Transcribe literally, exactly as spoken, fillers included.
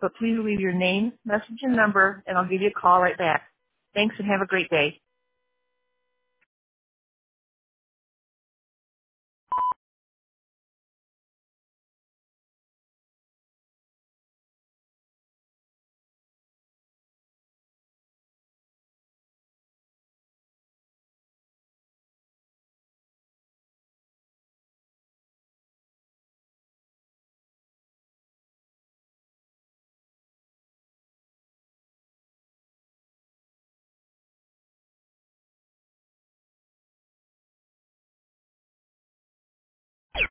but please leave your name, message, and number, and I'll give you a call right back. Thanks and have a great day.